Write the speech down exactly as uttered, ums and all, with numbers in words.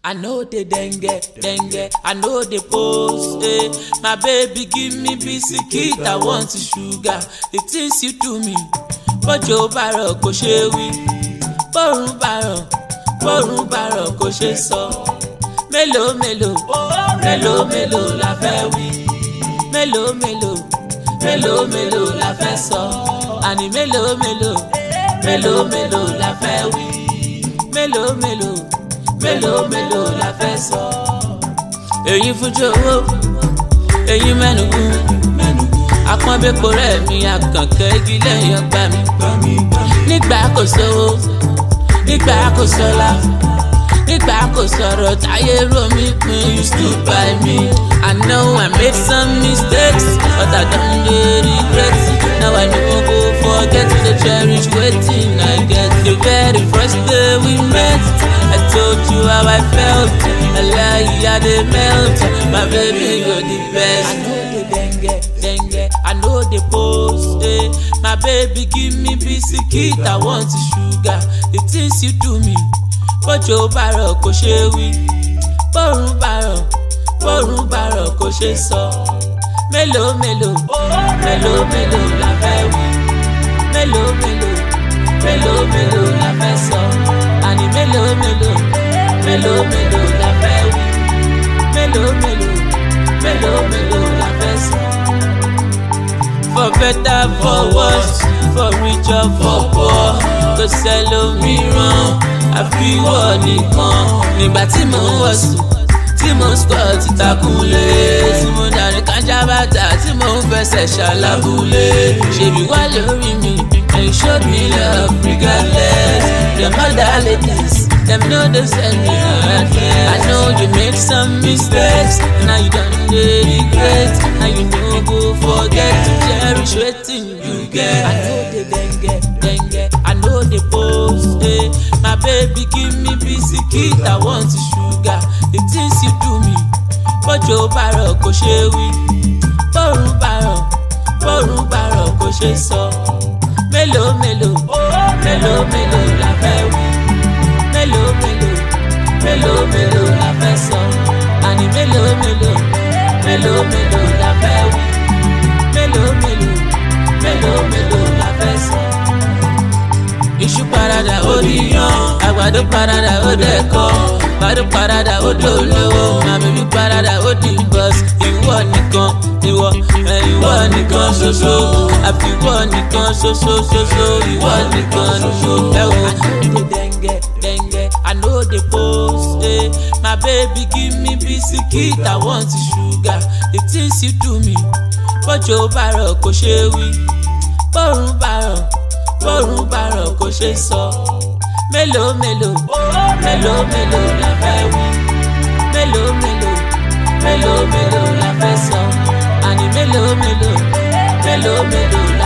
I know the dengue, dengue, I know the post, eh. My baby give me biscuit, I want sugar. The things you do me, but your barrel kò ṣe wí. Borun barrel, borun barrel kò ṣe sọ. Mélòó mélòó, mélòó mélòó la fẹ́ wí. Mélòó mélòó, mélòó mélòó la fẹ́ sọ. Àní mélòó mélòó, mélòó mélòó la fẹ́ wí. Mélòó mélòó, mélòó mélòó la fẹ́ sọ. Èyí fújò owó, èyí mẹ́nugún. Àpọ́nbẹ́pọ̀ rẹ̀ mi àkànkẹ́ igi lẹ́yìn ọgbà mi. Nígbà kò sówó, nígbà kò sọ́lá, nígbà kò sọ̀rọ̀ táyé rò mí pin. You stood by me. I know I made some mistakes, but I don't dey regret. Now I no go forget to cherish wetin I get. The very first day we met, I told you how I felt. I lie, I dey melt. My baby, you're the best. I know the dengue, dengue, I know the post, eh. My baby give me biscuit, I want sugar. The things you do me, but your barrel kò ṣe wí. Borun barrel, borun barrel kò ṣe sọ. Mélòó mélòó, mélòó mélòó la fẹ́ wí. Mélòó mélòó, mélòó mélòó la fẹ́ sọ. Àní mélòó mélòó, mélòó mélòó la fẹ́ wí. Mélòó mélòó, mélòó mélòó la fẹ́ sọ. For better, for worse, for rich or for poor, kò sẹ́lòmíràn àfi ìwọ nìkan. Nígbà tí mò ń wọ̀sùn, tí mò ń squat ìtàkùnlé, tí mo dàrí kájà bàtà, tí mò ń fẹsẹ̀ ṣàlàbùlé. Ṣèbí wá lórí mi, and you showed me love regardless. Them other ladies, them know they send me heartless. I know you made some mistakes, now you don't dey regret. Now you no go forget to cherish wetin you get. I know the dengue, dengue, I know the post, eh. My baby give me biscuit, I want sugar. The things you do me, but your barrel kò ṣe wí. Borun barrel, borun barrel kò ṣe sọ. Mélòó mélòó, mélòó mélòó la fẹ́ wí. Mélòó mélòó, mélòó mélòó la fẹ́ sọ. Àní mélòó mélòó, mélòó mélòó la fẹ́ wí. Mélòó mélòó, mélòó mélòó la fẹ́ sọ. Iṣu parada ó níyàn, àgbàdo parada ó dẹ̀kọ́, àgbàdo parada ó dolówó, màmí parada ó di bọ́s. Ìwọ nìkan, ìwọ, ìwọ nìkan ṣoṣo, àfi ìwọ nìkan ṣoṣo ṣoṣo, ìwọ nìkan ṣoṣo. Ẹ wo, I know the dengue, dengue, I know the post, eh. My baby give me biscuit, I want sugar. The things you do me, but your barrel kò ṣe wí. Borun barrel, borun barrel kò ṣe sọ. Mélòó mélòó, mélòó mélòó la fẹ́ wí. Mélòó mélòó, mélòó mélòó la fẹ́ sọ. Àní mélòó mélòó, mélòó mélòó la